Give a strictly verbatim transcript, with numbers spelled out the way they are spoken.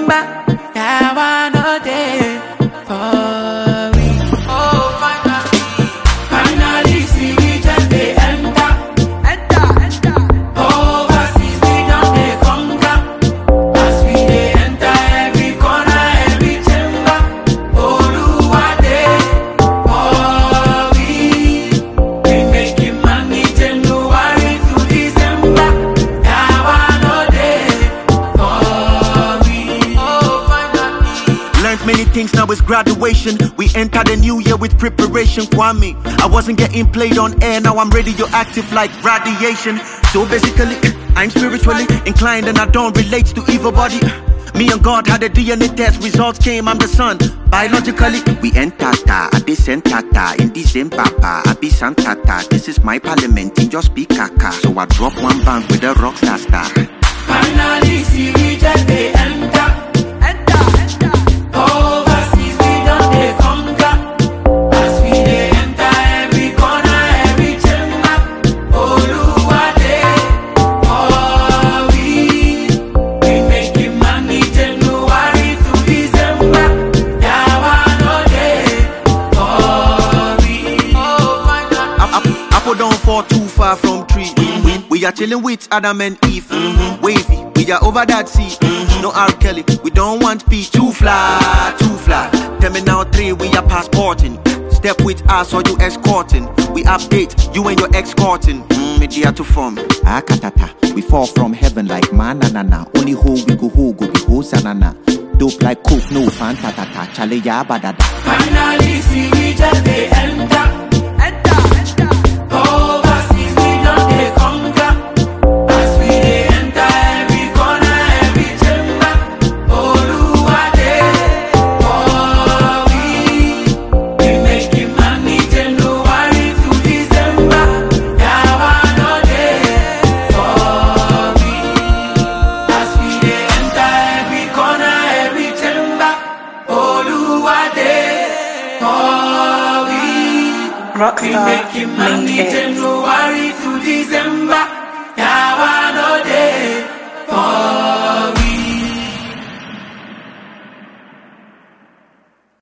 December. Now I know day for we. Oh, finally, finally see we just dey enter, enter, enter. Overseas we don dey conquer. As we dey enter every corner, every chamber. Oluwa dey for we. We making money January to December. Now I know day for we. Oh, finally. Learned many things, now it's graduation. We enter the new year with preparation, Kwame. I wasn't getting played on air, now I'm radioactive like radiation. So basically, I'm spiritually inclined and I don't relate to evil body. Me and God had a D N A test, results came, I'm the son. Biologically, we enter ta, I be sentata, in December, I be santata. This is my parliament, in just speak kaka. So I drop one bang with a rock star star. Finally see we just dey enter, enter, enter. Overseas we don dey conquer. As we dey enter every corner, every chamber. Oluwa dey for we. We making money January to December. Now I know dey for we. Oh, finally. Apple don't fall too far from tree. Mm-hmm. We are chilling with Adam and Eve. Mm-hmm. Wavy, we are over that sea. Mm-hmm. No R. Kelly, we don't want peace. Too fly, too fly. Terminal three, we are passporting. Step with us or you escorting. We update, you and your escorting. Mm, media to form. Ah, katata. We fall from heaven like manana. Only ho we go ho go be ho sanana. Dope like coke, no fanta tata. Chale ya badada. Finally see we just dey enter, enter, enter. Overseas we don dey conquer. As we dey enter every corner, every chamber. Oluwa dey for we. We making money January to December. Now I know dey for we. As we dey enter every corner, every chamber. Oluwa dey for we. We Rockstar making money Mix It. January